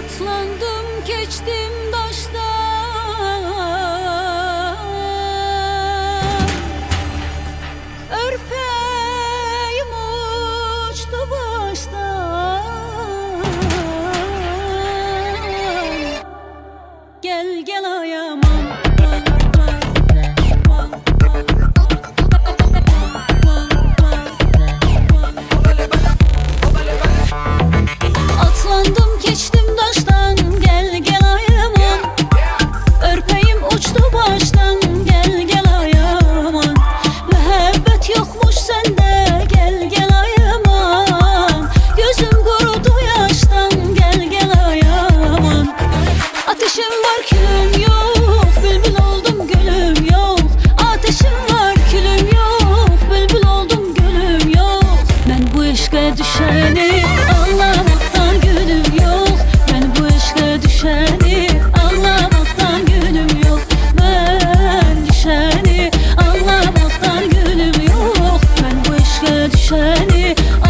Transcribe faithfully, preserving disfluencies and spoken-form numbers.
Atlandım keçtim daştan, örpeyim uçtu baştan. Gel gel ayağıma, atlandım keçtim daştan, gel gel ayağıma, örpeyim uçtu baştan. Gel gel ayağıma, mehabbet yokmuş sende, gel gel ayağıma, gözüm kurudu yaştan. Gel gel ayağıma, ateşim var külüm yok, bülbül oldum gülüm yok. Ateşim var külüm yok, bülbül oldum gülüm yok. Ben bu eşke düşeni anlamaktan gülüm yok. Ben bu eşke düşeni anlamaktan gülüm yok. Ben düşeni anlamaktan gülüm yok. Ben bu eşke düşeni